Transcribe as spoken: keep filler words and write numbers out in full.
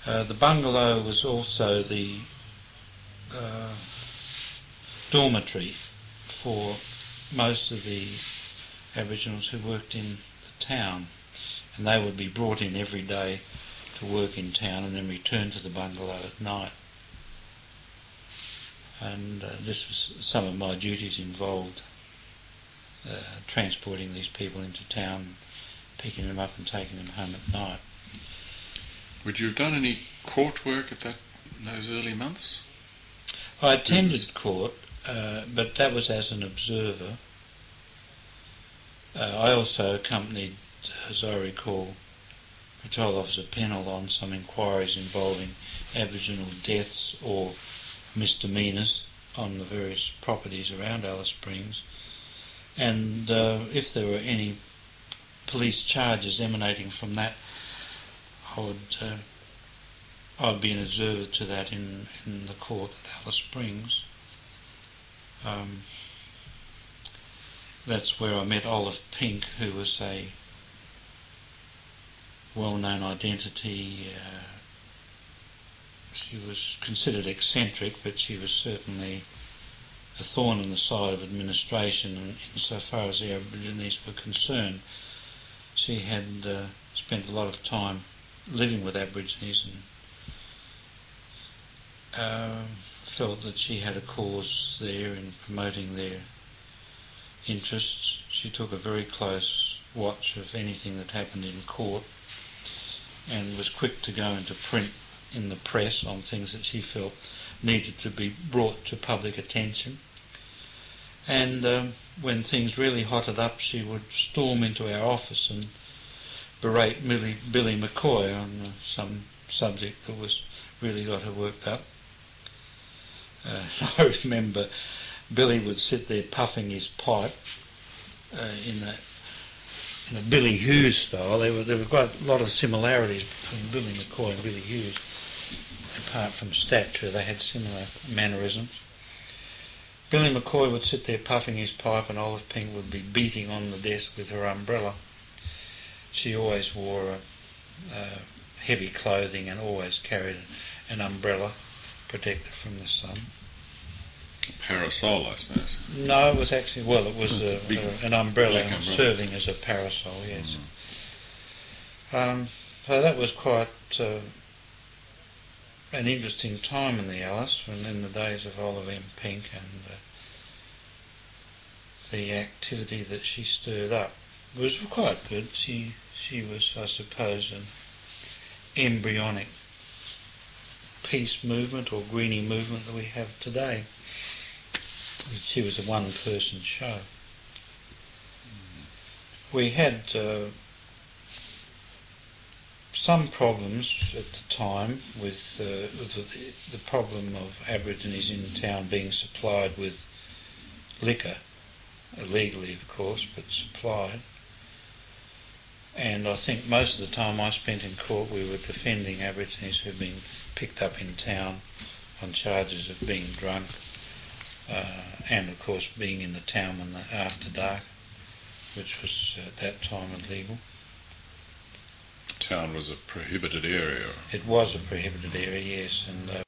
Uh, the bungalow was also the uh, dormitory for most of the Aboriginals who worked in the town, and they would be brought in every day to work in town and then return to the bungalow at night. And uh, this was some of my duties involved uh, transporting these people into town, picking them up and taking them home at night. Would you have done any court work at that in those early months? I attended court, uh, but that was as an observer. Uh, I also accompanied, as I recall, Patrol Officer Pennell on some inquiries involving Aboriginal deaths or misdemeanours on the various properties around Alice Springs, and uh, if there were any police charges emanating from that, I would uh, I'd be an observer to that in, in the court at Alice Springs. Um, that's where I met Olive Pink, who was a well-known identity. Uh, she was considered eccentric, but she was certainly a thorn in the side of administration, and insofar as the Aborigines were concerned. She had uh, spent a lot of time living with Aborigines and uh, felt that she had a cause there in promoting their interests. She took a very close watch of anything that happened in court and was quick to go into print in the press on things that she felt needed to be brought to public attention. And um, when things really hotted up, she would storm into our office and berate Billy, Billy McCoy on uh, some subject that was really got her worked up. Uh, I remember Billy would sit there puffing his pipe uh, in a in a Billy Hughes style. There were there were quite a lot of similarities between Billy McCoy and Billy Hughes. Apart from stature, they had similar mannerisms. Billy McCoy would sit there puffing his pipe, and Olive Pink would be beating on the desk with her umbrella. She always wore a, uh, heavy clothing and always carried an umbrella, protected from the sun. A parasol, I suppose. No, it was actually, well, it was a, big, a, an umbrella, umbrella serving as a parasol, yes. Mm. Um, so that was quite uh, an interesting time in the Alice, when in the days of Olive M. Pink, and uh, the activity that she stirred up was quite good. She she was, I suppose, an embryonic peace movement or greenie movement that we have today. She was a one-person show. Mm. We had uh, some problems at the time with, uh, with the, the problem of Aborigines in town being supplied with liquor, illegally of course, but supplied. And I think most of the time I spent in court we were defending Aborigines who'd been picked up in town on charges of being drunk uh, and of course being in the town when the, after dark, which was at that time illegal. Town was a prohibited area. It was a prohibited area, yes, and uh,